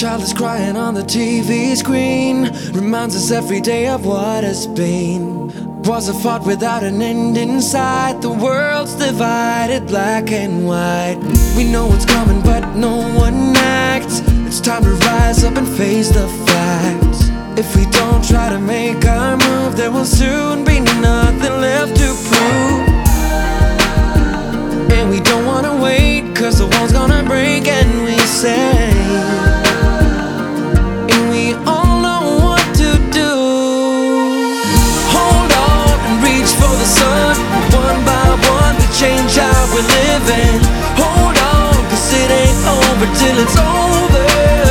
child is crying on the TV screen, reminds us every day of what has been. Was a thought without an end in sight. The world's divided black and white. We know what's coming but no one acts. It's time to rise up and face the facts. If we don't try to make our move, there will soon be nothing left to prove. And we don't wanna wait, cause the wall's gonna break and we say, and we all know what to do. Hold on and reach for the sun. One by one we change how we're living. Hold on, cause it ain't over till it's over.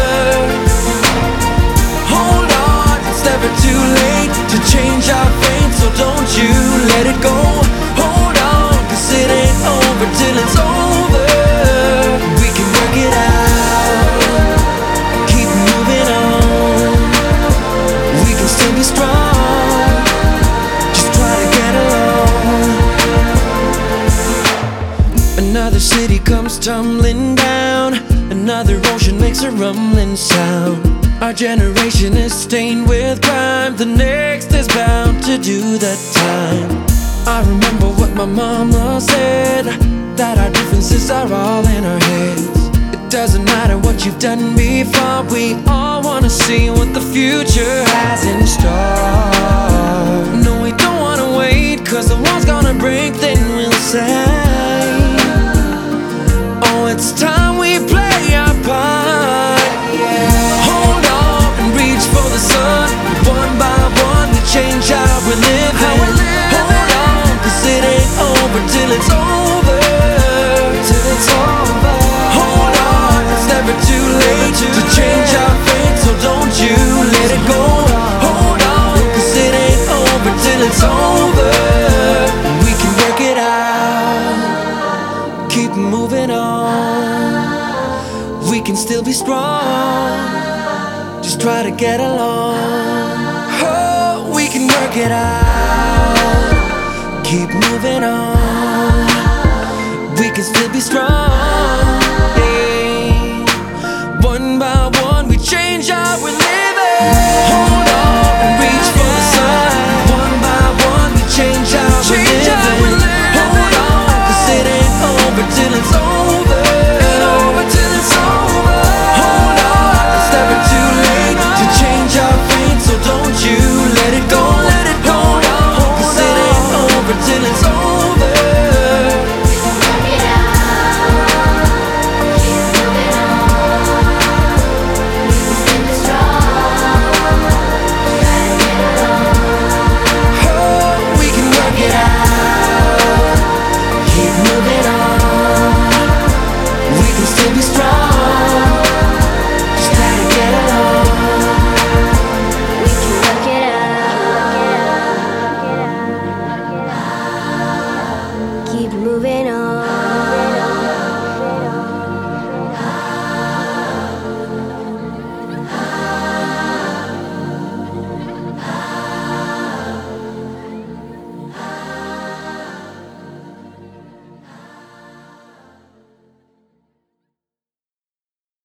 Hold on, it's never too late to change our fate, so don't you let it go. Hold on, cause it ain't over till it's over. We can work it out, keep moving on. We can still be strong, just try to get along. Another city comes tumbling down, another ocean makes a rumbling sound. Our generation is stained with crime, the next is bound to do the time. I remember what my mama said, that our differences are all in our heads. It doesn't matter what you've done before, we all wanna see what the future has in store. No, we don't wanna wait, cause the wall's gonna break, then we'll say, oh, it's time we play our part. Hold on and reach for the sun. One by one we change how we're living. Hold on, cause it ain't over till it's over. Till it's over. Hold on, it's never too late to change our fate, so don't you let it go. Hold on, cause it ain't over till it's over. We can work it out, keep moving on. We can still be strong, just try to get along. Oh, we can work it out, keep moving on. We can still be strong.